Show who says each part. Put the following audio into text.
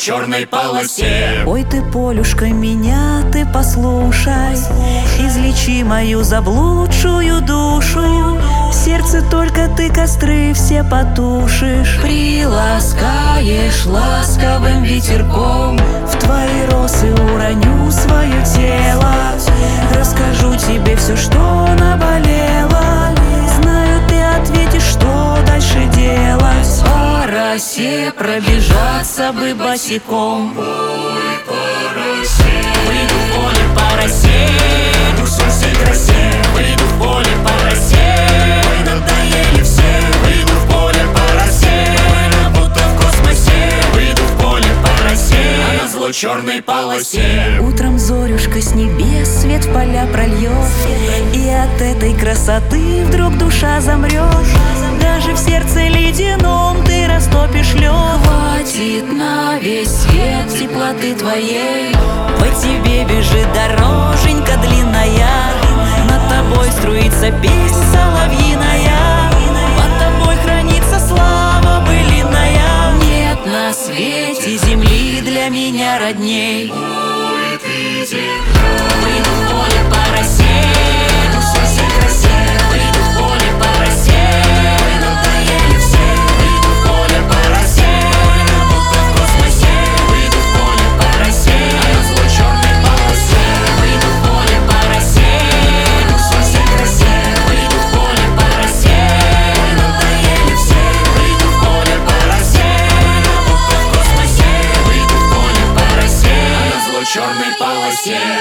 Speaker 1: черной полосе.
Speaker 2: Ой, ты, Полюшка, меня ты послушай, излечи мою заблудшую душу. В сердце только ты костры все потушишь, приласкаешь ласковым ветерком. В твои росы уроню свое тело, расскажу тебе все, что наболело. Знаю, ты ответишь, что дальше делать. По росе пробежаться бы босиком.
Speaker 1: Ой, по росе.
Speaker 2: Выйду в поле по росе,
Speaker 1: Душу всей красе.
Speaker 2: выйду в поле по росе.
Speaker 1: Ой, надоели все. Выйду в поле по росе.
Speaker 2: Она будто в космосе.
Speaker 1: Выйду в поле по росе. А назло черной полосе.
Speaker 2: Утром зорюшка с небес свет в поля прольет, и от этой красоты вдруг душа замрет. Даже в сердце ледяном ты растопишь лед. Хватит на весь свет теплоты твоей, по тебе бежит дороженька длинная. Над тобой струится песнь соловьиная, под тобой хранится слава былиная. Нет на свете земли для меня родней.
Speaker 1: Будет и земля.
Speaker 2: Выйду в поле по росе,
Speaker 1: Душу всей красе.
Speaker 2: выйду в поле по росе.
Speaker 1: Ой, надоели все. Выйду в поле по росе.
Speaker 2: Она будто в космосе.
Speaker 1: Выйду в поле по росе. А назло черной полосе.
Speaker 2: Выйду в поле по росе,
Speaker 1: Душу всей красе.
Speaker 2: выйду в поле по росе.
Speaker 1: Ой, надоели все. Выйду в поле по росе.
Speaker 2: Она будто в космосе.
Speaker 1: Выйду в поле по росе. А назло черной полосе.